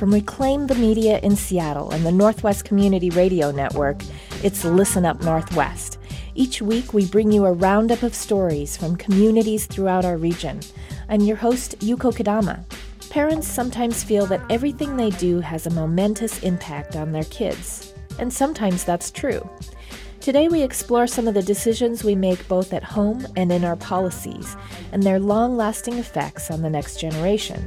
From Reclaim the Media in Seattle and the Northwest Community Radio Network, it's Listen Up Northwest. Each week, we bring you a roundup of stories from communities throughout our region. I'm your host, Yuko Kadama. Parents sometimes feel that everything they do has a momentous impact on their kids. And sometimes that's true. Today, we explore some of the decisions we make both at home and in our policies, and their long-lasting effects on the next generation.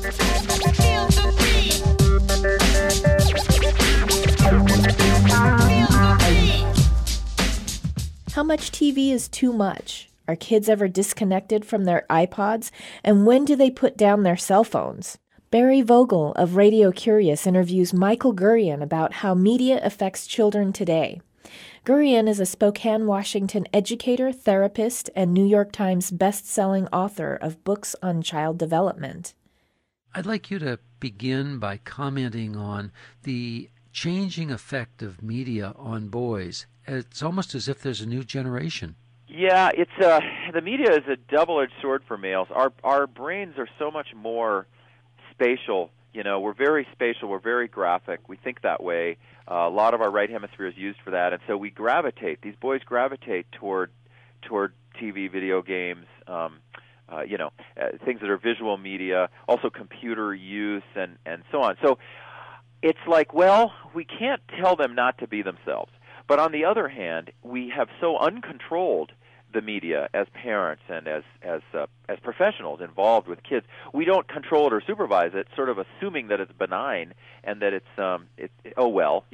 How much TV is too much? Are kids ever disconnected from their iPods? And when do they put down their cell phones? Barry Vogel of Radio Curious interviews Michael Gurian about how media affects children today. Gurian is a Spokane, Washington educator, therapist, and New York Times best-selling author of books on child development. I'd like you to begin by commenting on the changing effect of media on boys. It's almost as if there's a new generation. Yeah, it's the media is a double-edged sword for males. Our brains are so much more spatial. You know, we're very spatial. We're very graphic. We think that way. A lot of our right hemisphere is used for that, and so we gravitate. These boys gravitate toward TV, video games. Things that are visual media, also computer use, and so on. So it's like, well, we can't tell them not to be themselves. But on the other hand, we have so uncontrolled the media as parents and as professionals involved with kids. We don't control it or supervise it, sort of assuming that it's benign and that it's oh well.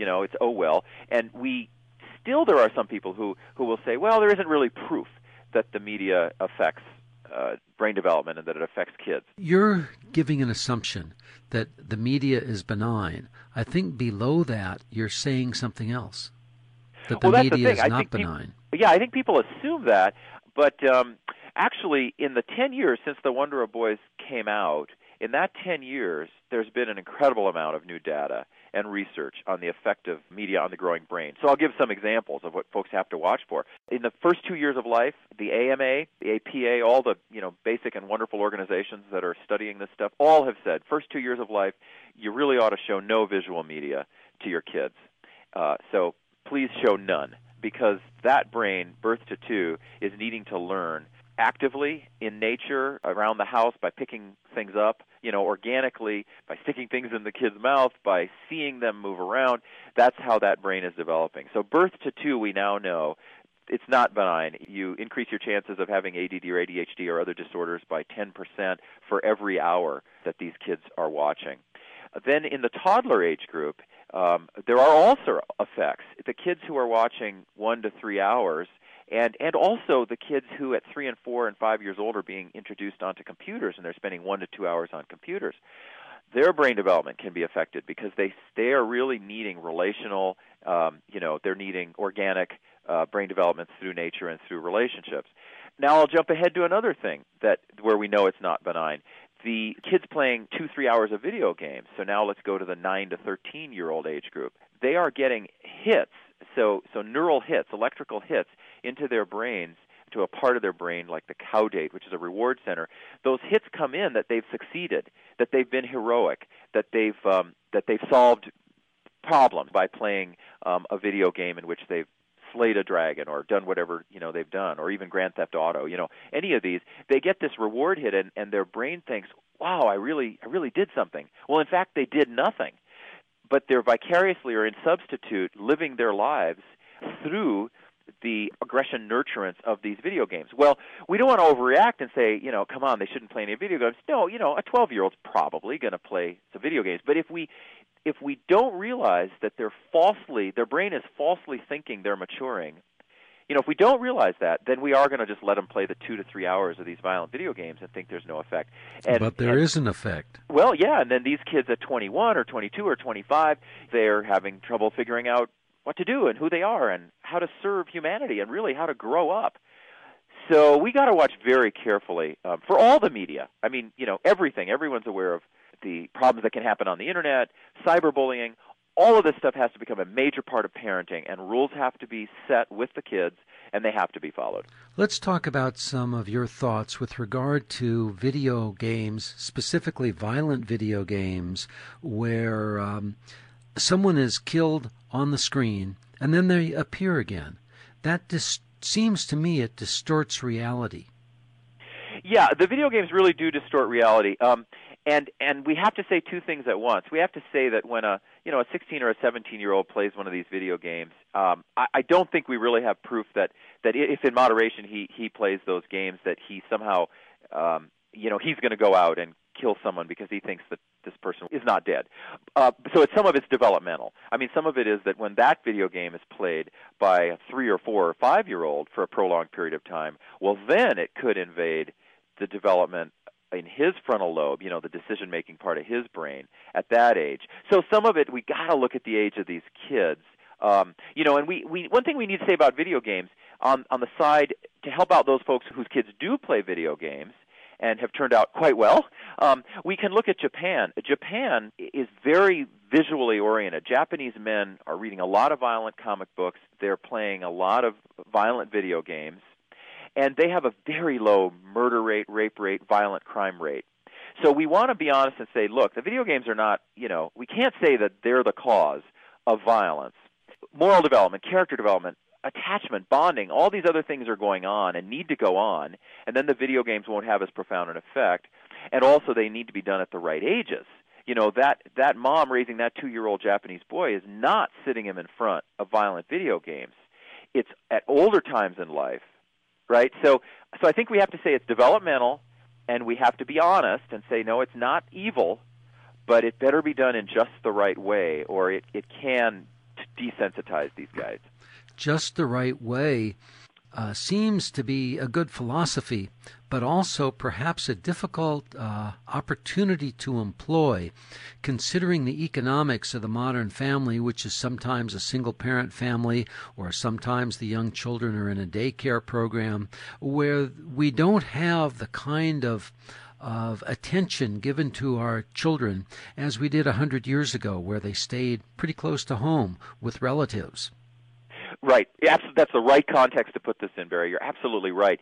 And there are some people who will say, well, there isn't really proof that the media affects brain development and that it affects kids. You're giving an assumption that the media is benign. I think below that you're saying something else, that the media is not benign. I think people assume that, but actually in the 10 years since The Wonder of Boys came out, in that 10 years, there's been an incredible amount of new data and research on the effect of media on the growing brain. So I'll give some examples of what folks have to watch for. In the first 2 years of life, the AMA, the APA, all the basic and wonderful organizations that are studying this stuff, all have said, first 2 years of life, you really ought to show no visual media to your kids. So please show none, because that brain, birth to 2, is needing to learn actively in nature, around the house, by picking things up, organically, by sticking things in the kid's mouth, by seeing them move around. That's how that brain is developing. So birth to 2, we now know it's not benign. You increase your chances of having ADD or ADHD or other disorders by 10% for every hour that these kids are watching. Then in the toddler age group, there are also effects. The kids who are watching 1 to 3 hours, and also the kids who at 3 and 4 and 5 years old are being introduced onto computers, and they're spending 1 to 2 hours on computers, their brain development can be affected because they are really needing relational, they're needing organic brain development through nature and through relationships. Now I'll jump ahead to another thing where we know it's not benign. The kids playing 2-3 hours of video games. So now let's go to the 9 to 13-year-old age group. They are getting hits, so neural hits, electrical hits into their brains, to a part of their brain like the caudate, which is a reward center. Those hits come in that they've succeeded, that they've been heroic, that they've solved problems by playing a video game in which they've slayed a dragon or done whatever they've done, or even Grand Theft Auto. Any of these, they get this reward hit, and their brain thinks, "Wow, I really did something." Well, in fact, they did nothing, but they're vicariously or in substitute living their lives through the aggression nurturance of these video games. Well, we don't want to overreact and say, come on, they shouldn't play any video games. No, a 12-year-old's probably going to play some video games. But if we don't realize that their brain is falsely thinking they're maturing, if we don't realize that, then we are going to just let them play the 2 to 3 hours of these violent video games and think there's no effect. But there is an effect. Well, yeah, and then these kids at 21 or 22 or 25, they're having trouble figuring out what to do and who they are and how to serve humanity and really how to grow up. So we got to watch very carefully for all the media. I mean, everything. Everyone's aware of the problems that can happen on the Internet, cyberbullying. All of this stuff has to become a major part of parenting, and rules have to be set with the kids and they have to be followed. Let's talk about some of your thoughts with regard to video games, specifically violent video games, where someone is killed on the screen and then they appear again. That seems to me it distorts reality. Yeah, the video games really do distort reality. And we have to say two things at once. We have to say that when a 16 or a 17-year-old plays one of these video games, I don't think we really have proof that if in moderation he plays those games, that he somehow he's going to go out and kill someone because he thinks that this person is not dead. So some of it's developmental. I mean, some of it is that when that video game is played by a 3 or 4 or 5-year-old for a prolonged period of time, well, then it could invade the development in his frontal lobe, the decision-making part of his brain at that age. So some of it, we got to look at the age of these kids. And we one thing we need to say about video games on the side to help out those folks whose kids do play video games and have turned out quite well, we can look at Japan. Japan is very visually oriented. Japanese men are reading a lot of violent comic books. They're playing a lot of violent video games. And they have a very low murder rate, rape rate, violent crime rate. So we want to be honest and say, look, the video games are not, we can't say that they're the cause of violence. Moral development, character development, attachment, bonding, all these other things are going on and need to go on, and then the video games won't have as profound an effect. And also they need to be done at the right ages. That mom raising that 2-year-old Japanese boy is not sitting him in front of violent video games. It's at older times in life. Right? So I think we have to say it's developmental, and we have to be honest and say, no, it's not evil, but it better be done in just the right way, or it can desensitize these guys. Just the right way seems to be a good philosophy, but also perhaps a difficult opportunity to employ, considering the economics of the modern family, which is sometimes a single-parent family, or sometimes the young children are in a daycare program, where we don't have the kind of attention given to our children as we did 100 years ago, where they stayed pretty close to home with relatives. Right. That's the right context to put this in, Barry. You're absolutely right.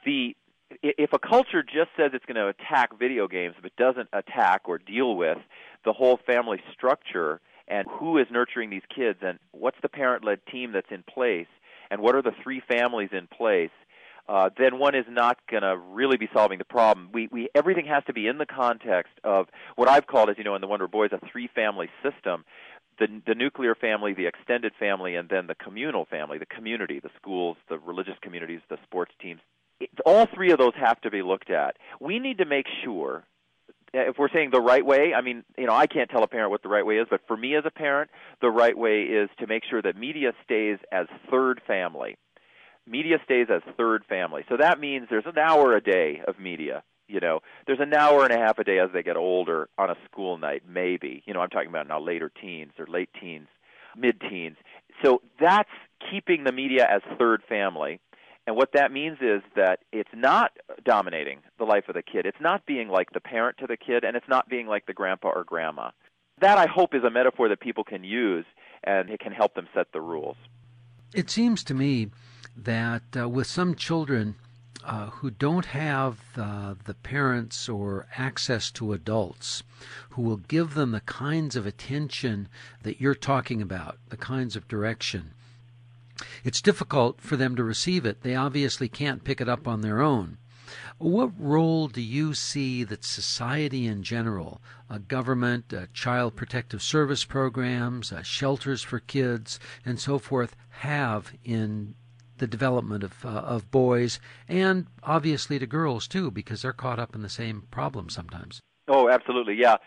If a culture just says it's going to attack video games but doesn't attack or deal with the whole family structure and who is nurturing these kids and what's the parent-led team that's in place and what are the 3 families in place, then one is not going to really be solving the problem. Everything has to be in the context of what I've called, as you know, in the Wonder Boys, a 3-family system. The nuclear family, the extended family, and then the communal family, the community, the schools, the religious communities, the sports teams. All 3 of those have to be looked at. We need to make sure, if we're saying the right way, I can't tell a parent what the right way is, but for me as a parent, the right way is to make sure that media stays as third family. Media stays as third family. So that means there's an hour a day of media. There's an hour and a half a day as they get older on a school night, maybe. I'm talking about now later teens or late teens, mid-teens. So that's keeping the media as third family. And what that means is that it's not dominating the life of the kid. It's not being like the parent to the kid, and it's not being like the grandpa or grandma. That, I hope, is a metaphor that people can use, and it can help them set the rules. It seems to me that with some children who don't have the parents or access to adults who will give them the kinds of attention that you're talking about, the kinds of direction, it's difficult for them to receive it. They obviously can't pick it up on their own. What role do you see that society in general, government, child protective service programs, shelters for kids, and so forth, have in the development of boys, and obviously to girls too, because they're caught up in the same problem sometimes? Oh, absolutely, yeah.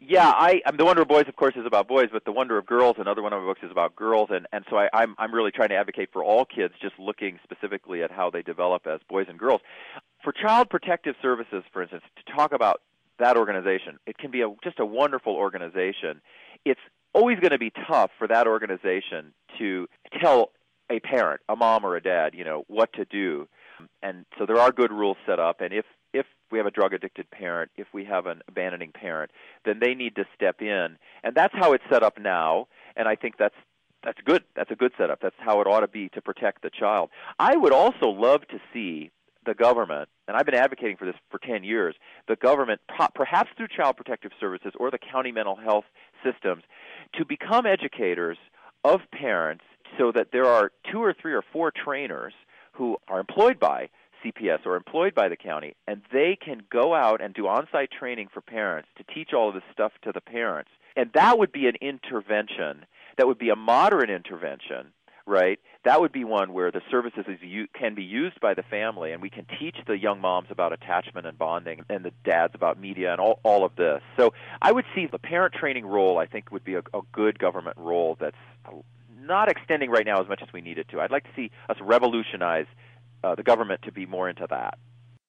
The Wonder of Boys, of course, is about boys, but The Wonder of Girls, another one of my books, is about girls, and so I'm really trying to advocate for all kids, just looking specifically at how they develop as boys and girls. For Child Protective Services, for instance, to talk about that organization, it can be just a wonderful organization. It's always going to be tough for that organization to tell a parent, a mom or a dad, what to do. And so there are good rules set up, and if we have a drug-addicted parent, if we have an abandoning parent, then they need to step in. And that's how it's set up now, and I think that's That's good. That's a good setup. That's how it ought to be to protect the child. I would also love to see the government, and I've been advocating for this for 10 years, the government, perhaps through Child Protective Services or the county mental health systems, to become educators of parents so that there are 2 or 3 or 4 trainers who are employed by CPS or employed by the county, and they can go out and do on-site training for parents to teach all of this stuff to the parents. And that would be an intervention. That would be a moderate intervention, right? That would be one where the services can be used by the family, and we can teach the young moms about attachment and bonding, and the dads about media and all of this. So I would see the parent training role, I think, would be a good government role that's not extending right now as much as we need it to. I'd like to see us revolutionize the government to be more into that.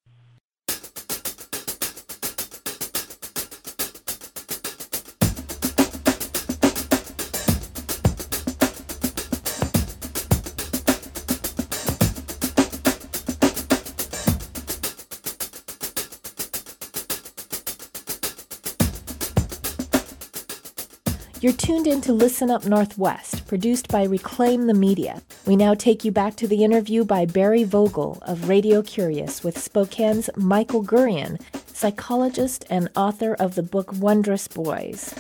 You're tuned in to Listen Up Northwest, produced by Reclaim the Media. We now take you back to the interview by Barry Vogel of Radio Curious with Spokane's Michael Gurian, psychologist and author of the book Wondrous Boys.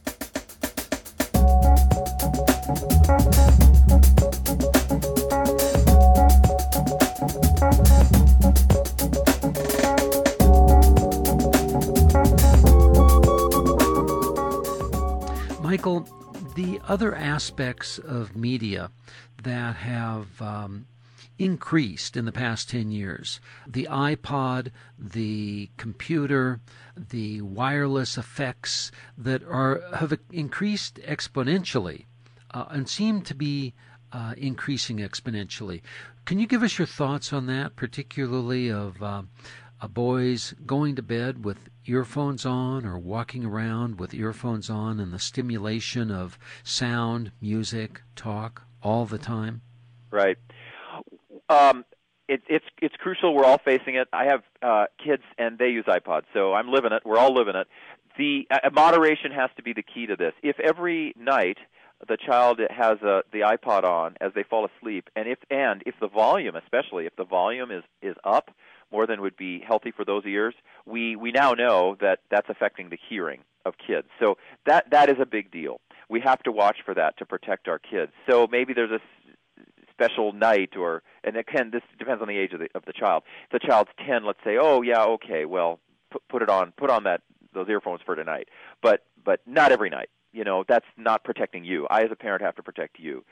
Michael, the other aspects of media that have increased in the past 10 years, the iPod, the computer, the wireless effects that have increased exponentially and seem to be increasing exponentially. Can you give us your thoughts on that, particularly of boys going to bed with earphones on or walking around with earphones on and the stimulation of sound, music, talk all the time? Right. It's crucial. We're all facing it. I have kids, and they use iPods, so I'm living it. We're all living it. The moderation has to be the key to this. If every night the child has the iPod on as they fall asleep, and if the volume, especially if the volume is up more than would be healthy for those ears, we now know that that's affecting the hearing of kids. So that is a big deal. We have to watch for that to protect our kids. So maybe there's a special night, and this depends on the age of the child. If the child's 10, let's say, oh yeah, okay, well, put on those earphones for tonight, but not every night. You know, that's not protecting you. I, as a parent, have to protect you.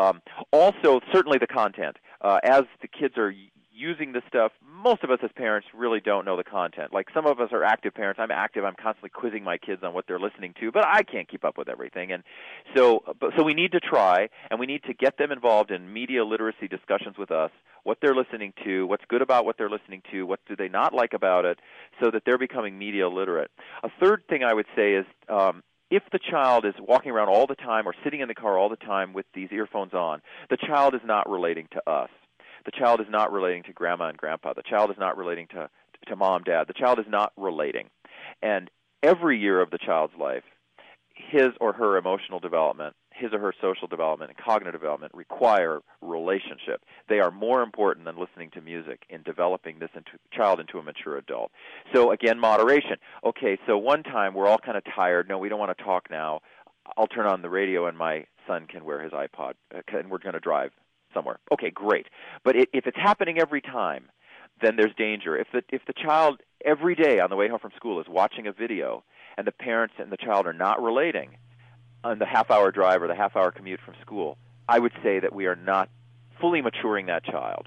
Also, certainly the content. As the kids are using this stuff, most of us as parents really don't know the content. Like, some of us are active parents. I'm active. I'm constantly quizzing my kids on what they're listening to, but I can't keep up with everything. And so we need to try, and we need to get them involved in media literacy discussions with us, what they're listening to, what's good about what they're listening to, what do they not like about it, so that they're becoming media literate. A third thing I would say is, if the child is walking around all the time or sitting in the car all the time with these earphones on, the child is not relating to us. The child is not relating to grandma and grandpa. The child is not relating to mom, dad. The child is not relating. And every year of the child's life, his or her emotional development, his or her social development, and cognitive development require relationship. They are more important than listening to music in developing this child into a mature adult. So again, moderation. Okay, so one time we're all kind of tired. No, we don't want to talk now. I'll turn on the radio and my son can wear his iPod, and we're going to drive somewhere. Okay, great. But if it's happening every time, then there's danger. If the child every day on the way home from school is watching a video, and the parents and the child are not relating on the half-hour drive or the half-hour commute from school, I would say that we are not fully maturing that child.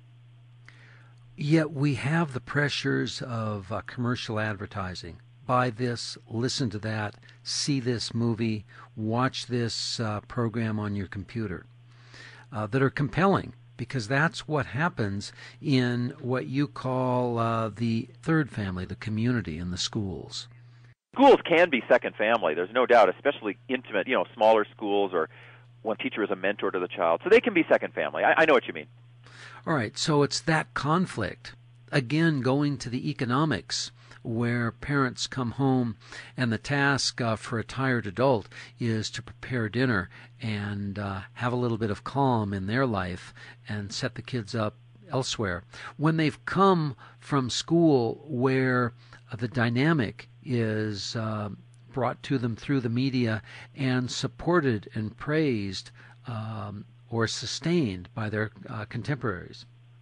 Yet we have the pressures of commercial advertising. Buy this, listen to that, see this movie, watch this program on your computer, that are compelling, because that's what happens in what you call the third family, the community and the schools. Schools can be second family, there's no doubt, especially intimate, smaller schools, or one teacher is a mentor to the child. So they can be second family. I know what you mean. All right, so it's that conflict. Again, going to the economics. where parents come home and the task for a tired adult is to prepare dinner and have a little bit of calm in their life and set the kids up elsewhere. When they've come from school where the dynamic is brought to them through the media and supported and praised or sustained by their contemporaries.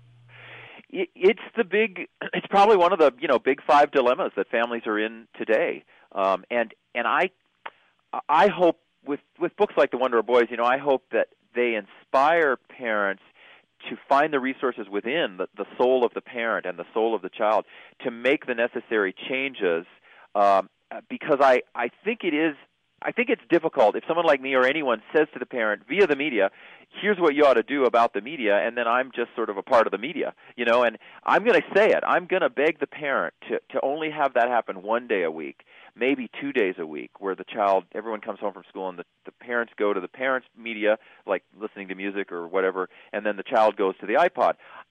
It's probably one of the big five dilemmas that families are in today. And I hope with books like The Wonder of Boys, I hope that they inspire parents to find the resources within the soul of the parent and the soul of the child to make the necessary changes. Because I think it's difficult if someone like me or anyone says to the parent via the media, here's what you ought to do about the media, and then I'm just sort of a part of the media, and I'm going to say it. I'm going to beg the parent to only have that happen one day a week, maybe 2 days a week, where everyone comes home from school and the parents go to the parents' media, like listening to music or whatever, and then the child goes to the iPod.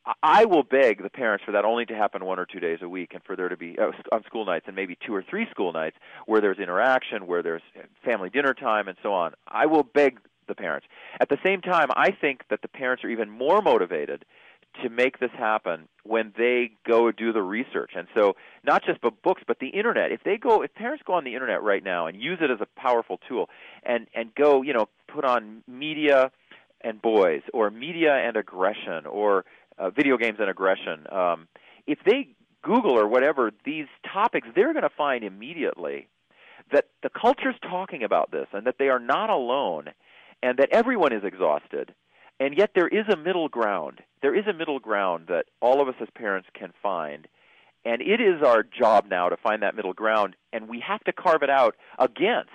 I will beg the parents for that only to happen 1 or 2 days a week, and for there to be on school nights and maybe 2 or 3 school nights where there's interaction, where there's family dinner time and so on. I will beg the parents. At the same time, I think that the parents are even more motivated to make this happen when they go do the research. And so not just books, but the Internet. If parents go on the Internet right now and use it as a powerful tool and go, put on media and boys or media and aggression or video games and aggression, if they Google or whatever these topics, they're going to find immediately that the culture's talking about this and that they are not alone and that everyone is exhausted. And yet there is a middle ground. There is a middle ground that all of us as parents can find. And it is our job now to find that middle ground, and we have to carve it out against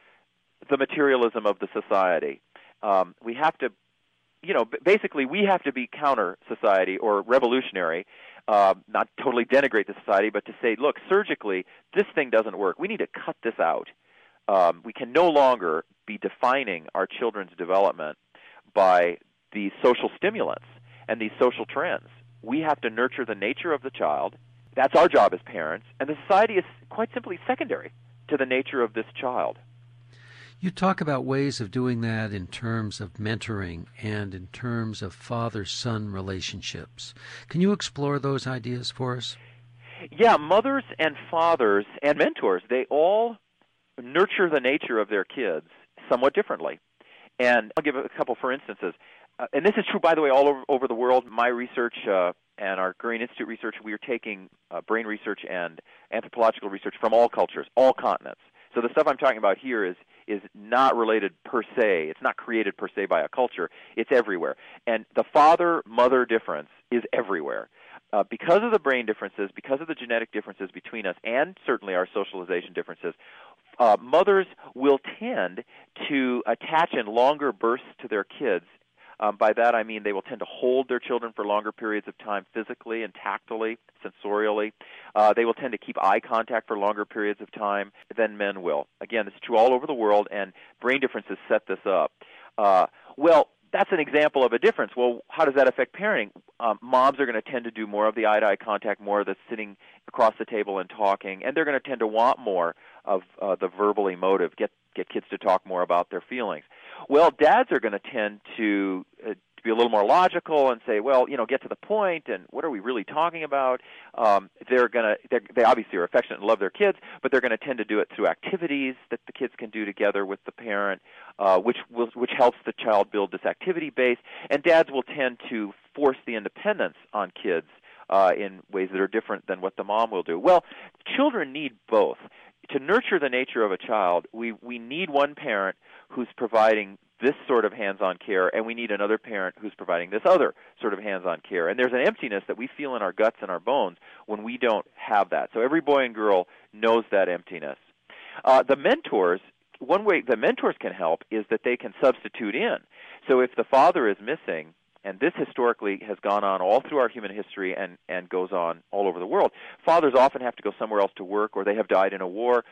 the materialism of the society. We have to, basically we have to be counter-society or revolutionary, not totally denigrate the society, but to say, look, surgically, this thing doesn't work. We need to cut this out. We can no longer be defining our children's development by these social stimulants and these social trends. We have to nurture the nature of the child. That's our job as parents, and the society is quite simply secondary to the nature of this child. You talk about ways of doing that in terms of mentoring and in terms of father-son relationships. Can you explore those ideas for us? Yeah, mothers and fathers and mentors, they all nurture the nature of their kids somewhat differently. And I'll give a couple for instances. And this is true, by the way, all over the world. My research and our Green Institute research, we are taking brain research and anthropological research from all cultures, all continents. So the stuff I'm talking about here is not related per se. It's not created per se by a culture. It's everywhere. And the father-mother difference is everywhere. Because of the brain differences, because of the genetic differences between us, and certainly our socialization differences, mothers will tend to attach in longer bursts to their kids. By that I mean they will tend to hold their children for longer periods of time physically and tactily, sensorially. They will tend to keep eye contact for longer periods of time than men will. Again, this is true all over the world, and brain differences set this up. Well, that's an example of a difference. Well, how does that affect parenting? Moms are going to tend to do more of the eye-to-eye contact, more of the sitting across the table and talking, and they're going to tend to want more of the verbal emotive, get kids to talk more about their feelings. Well, dads are going to tend to be a little more logical and say, well, get to the point, and what are we really talking about? They obviously are affectionate and love their kids, but they're going to tend to do it through activities that the kids can do together with the parent, which helps the child build this activity base. And dads will tend to force the independence on kids in ways that are different than what the mom will do. Well, children need both. To nurture the nature of a child, we need one parent who's providing this sort of hands-on care, and we need another parent who's providing this other sort of hands-on care. And there's an emptiness that we feel in our guts and our bones when we don't have that. So every boy and girl knows that emptiness. The mentors, one way the mentors can help is that they can substitute in. So if the father is missing, and this historically has gone on all through our human history and goes on all over the world. Fathers often have to go somewhere else to work, or they have died in a war,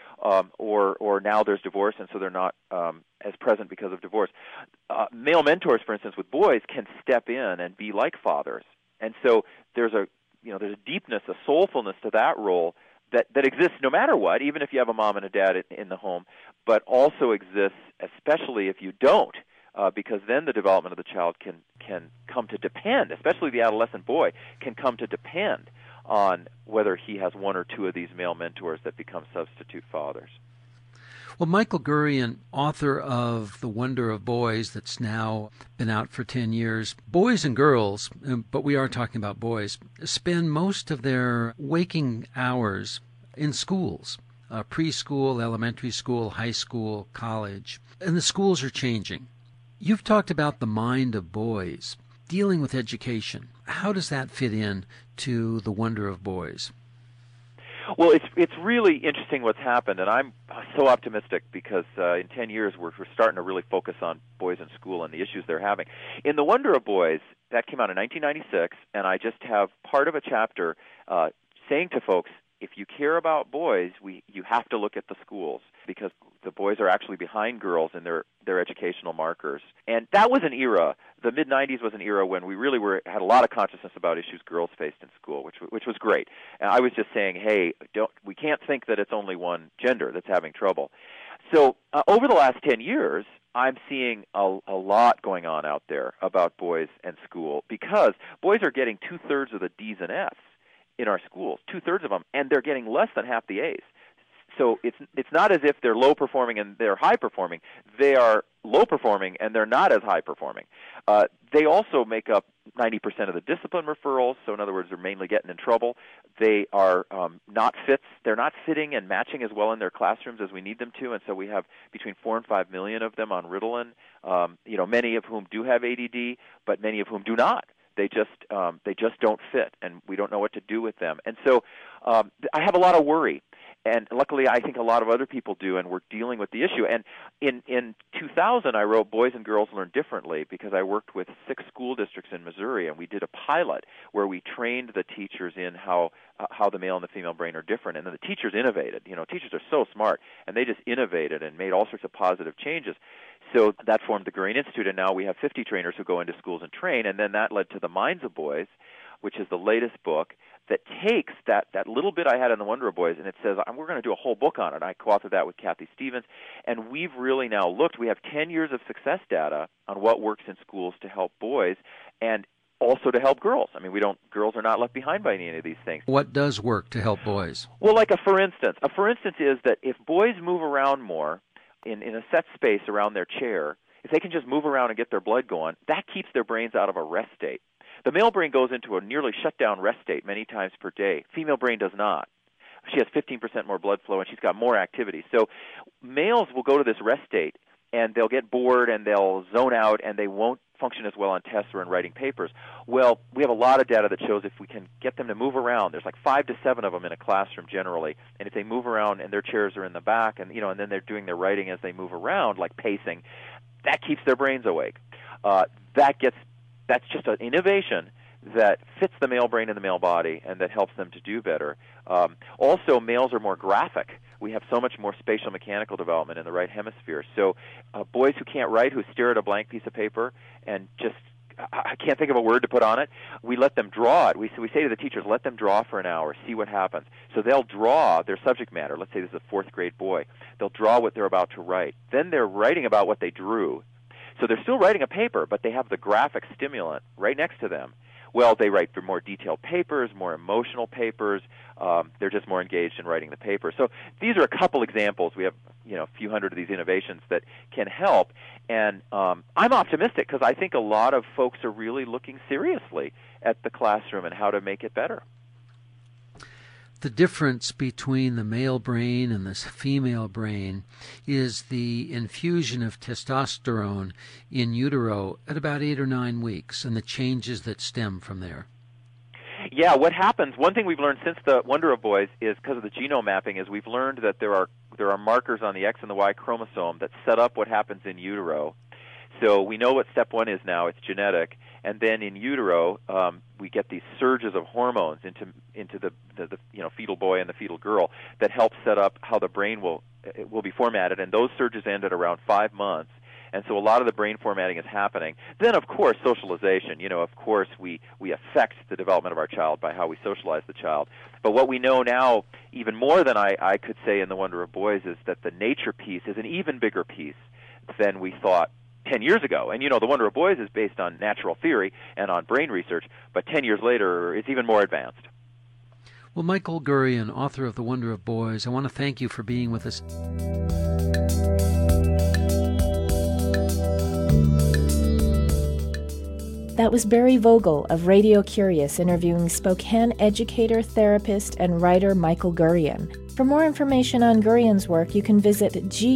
or now there's divorce, and so they're not as present because of divorce. Male mentors, for instance, with boys can step in and be like fathers. And so there's a deepness, a soulfulness to that role that exists no matter what, even if you have a mom and a dad in the home, but also exists especially if you don't, because then the development of the child can come to depend, especially the adolescent boy, can come to depend on whether he has one or two of these male mentors that become substitute fathers. Well, Michael Gurian, author of The Wonder of Boys, that's now been out for 10 years, boys and girls, but we are talking about boys, spend most of their waking hours in schools, preschool, elementary school, high school, college, and the schools are changing. You've talked about the mind of boys, dealing with education. How does that fit in to The Wonder of Boys? Well, it's really interesting what's happened, and I'm so optimistic because in 10 years we're starting to really focus on boys in school and the issues they're having. In The Wonder of Boys, that came out in 1996, and I just have part of a chapter saying to folks, if you care about boys, you have to look at the schools, because the boys are actually behind girls in their educational markers. And that was an era, the mid-'90s was an era when we really had a lot of consciousness about issues girls faced in school, which was great. And I was just saying, hey, we can't think that it's only one gender that's having trouble. So over the last 10 years, I'm seeing a lot going on out there about boys and school, because boys are getting 2/3 of the D's and F's in our schools, 2/3 of them, and they're getting less than half the A's. So it's not as if they're low performing and they're high performing. They are low performing and they're not as high performing. They also make up 90% of the discipline referrals. So in other words, they're mainly getting in trouble. They are not fits. They're not fitting and matching as well in their classrooms as we need them to. And so we have between 4 and 5 million of them on Ritalin. Many of whom do have ADD, but many of whom do not. They just don't fit, and we don't know what to do with them. And so I have a lot of worry. And luckily, I think a lot of other people do, and we're dealing with the issue. And in 2000, I wrote Boys and Girls Learn Differently, because I worked with 6 school districts in Missouri, and we did a pilot where we trained the teachers in how the male and the female brain are different. And then the teachers innovated. Teachers are so smart, and they just innovated and made all sorts of positive changes. So that formed the Gurian Institute, and now we have 50 trainers who go into schools and train. And then that led to The Minds of Boys, which is the latest book that takes that little bit I had in The Wonder of Boys, and it says, we're going to do a whole book on it. I co-authored that with Kathy Stevens, and we've really now looked. We have 10 years of success data on what works in schools to help boys and also to help girls. Girls are not left behind by any of these things. What does work to help boys? Well, like a for instance is that if boys move around more in a set space around their chair, if they can just move around and get their blood going, that keeps their brains out of a rest state. The male brain goes into a nearly shut-down rest state many times per day. Female brain does not. She has 15% more blood flow, and she's got more activity. So males will go to this rest state, and they'll get bored, and they'll zone out, and they won't function as well on tests or in writing papers. Well, we have a lot of data that shows if we can get them to move around, there's like 5 to 7 of them in a classroom generally, and if they move around and their chairs are in the back, and then they're doing their writing as they move around, like pacing, that keeps their brains awake. That's just an innovation that fits the male brain and the male body and that helps them to do better. Also, males are more graphic. We have so much more spatial mechanical development in the right hemisphere. So boys who can't write, who stare at a blank piece of paper and just, I can't think of a word to put on it, we let them draw it. We say to the teachers, let them draw for an hour, see what happens. So they'll draw their subject matter. Let's say this is a 4th grade boy. They'll draw what they're about to write. Then they're writing about what they drew. So they're still writing a paper, but they have the graphic stimulant right next to them. Well, they write for more detailed papers, more emotional papers. They're just more engaged in writing the paper. So these are a couple examples. We have a few hundred of these innovations that can help. And I'm optimistic because I think a lot of folks are really looking seriously at the classroom and how to make it better. The difference between the male brain and the female brain is the infusion of testosterone in utero at about 8 or 9 weeks and the changes that stem from there. Yeah, what happens, one thing we've learned since The Wonder of Boys is because of the genome mapping is we've learned that there are markers on the X and the Y chromosome that set up what happens in utero. So we know what step 1 is now, it's genetic, and then in utero we get these surges of hormones into the fetal boy and the fetal girl that help set up how the brain will be formatted, and those surges end at around 5 months. And so a lot of the brain formatting is happening. Then, of course, socialization. Of course, we affect the development of our child by how we socialize the child. But what we know now, even more than I could say in The Wonder of Boys, is that the nature piece is an even bigger piece than we thought 10 years ago. And, The Wonder of Boys is based on natural theory and on brain research, but 10 years later, it's even more advanced. Well, Michael Gurian, author of The Wonder of Boys, I want to thank you for being with us. That was Barry Vogel of Radio Curious interviewing Spokane educator, therapist, and writer Michael Gurian. For more information on Gurian's work, you can visit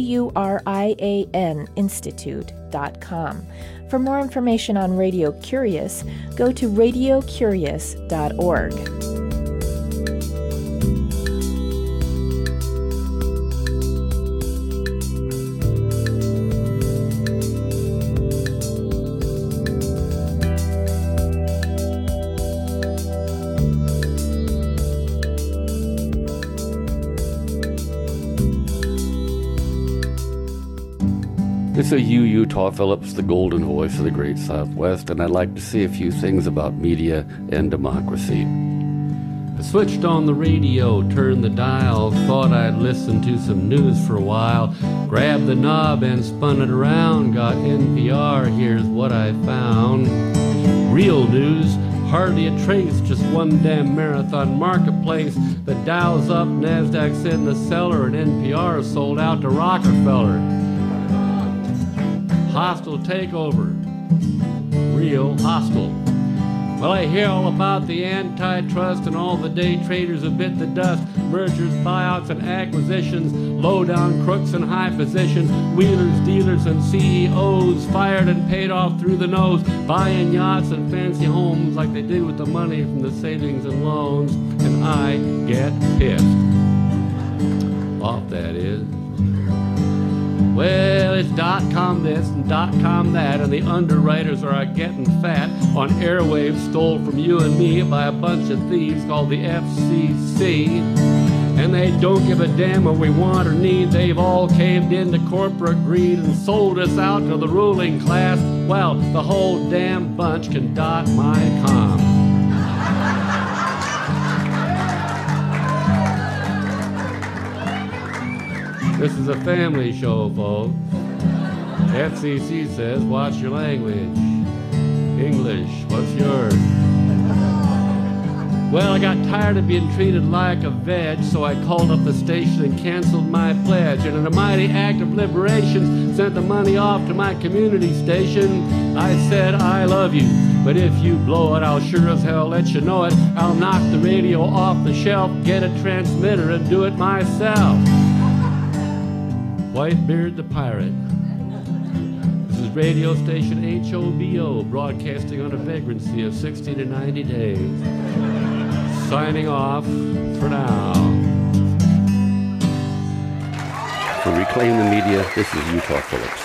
GURIANinstitute.com. For more information on Radio Curious, go to radiocurious.org. This is Utah Phillips, the golden voice of the Great Southwest, and I'd like to say a few things about media and democracy. I switched on the radio, turned the dial, thought I'd listen to some news for a while, grabbed the knob and spun it around, got NPR, here's what I found. Real news, hardly a trace, just one damn marathon marketplace. The Dow's up, NASDAQ's in the cellar, and NPR sold out to Rockefeller. Hostile takeover. Real hostile. Well, I hear all about the antitrust and all the day traders have bit the dust. Mergers, buyouts, and acquisitions. Low-down crooks in high positions. Wheelers, dealers, and CEOs fired and paid off through the nose. Buying yachts and fancy homes like they do with the money from the savings and loans. And I get pissed. Off, that is. Well, it's .com this and .com that, and the underwriters are getting fat on airwaves stole from you and me by a bunch of thieves called the FCC. And they don't give a damn what we want or need. They've all caved into corporate greed and sold us out to the ruling class. Well, the whole damn bunch can dot my com. This is a family show, folks. FCC says, watch your language. English, what's yours? Well, I got tired of being treated like a veg, so I called up the station and canceled my pledge. And in a mighty act of liberation, sent the money off to my community station. I said, I love you, but if you blow it, I'll sure as hell let you know it. I'll knock the radio off the shelf, get a transmitter, and do it myself. Whitebeard the Pirate. This is radio station HOBO, broadcasting on a vagrancy of 60 to 90 days. Signing off for now. For Reclaim the Media, this is Utah Phillips.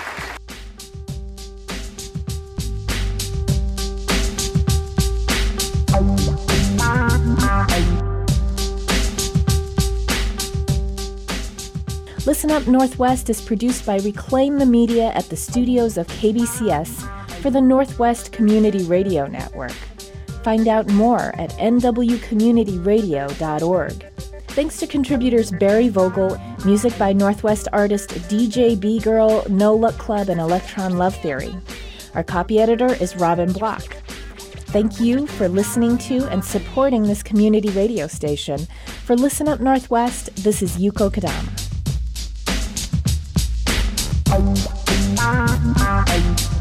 Listen Up Northwest is produced by Reclaim the Media at the studios of KBCS for the Northwest Community Radio Network. Find out more at nwcommunityradio.org. Thanks to contributors Barry Vogel, music by Northwest artist DJ B-Girl, No Luck Club, and Electron Love Theory. Our copy editor is Robin Block. Thank you for listening to and supporting this community radio station. For Listen Up Northwest, this is Yuko Kadama.